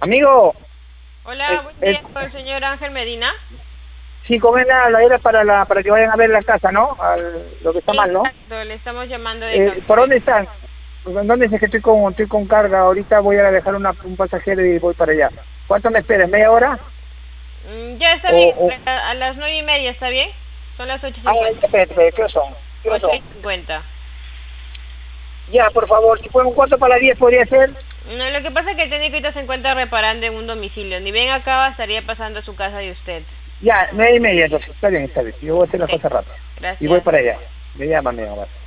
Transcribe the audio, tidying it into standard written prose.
Amigo, Hola, buen eh, día con el señor Ángel Medina. sí, con él la era para que vayan a ver la casa, ¿no? Lo que está mal, ¿no? Exacto, le estamos llamando de ¿Por Café. dónde están? ¿Dónde es que estoy con carga? Ahorita voy a dejar un pasajero y voy para allá. ¿Cuánto me esperas? ¿Media hora? Ya está O, bien, o... a las 9:30, ¿está bien? Son las ocho Ah, cincuenta. espérate, ¿qué son? ¿Qué Ocho son? y cincuenta. Ya, por favor, si fuera un cuarto para las 10 podría ser. No, lo que pasa es que el técnico ahorita se encuentra reparando en un domicilio. Ni bien acaba, estaría pasando a su casa de usted. Ya, 9:30 entonces. Está bien, está bien. Yo voy a hacer las Sí, cosas rápido. Y voy gracias. para allá. Me llaman, mi amor.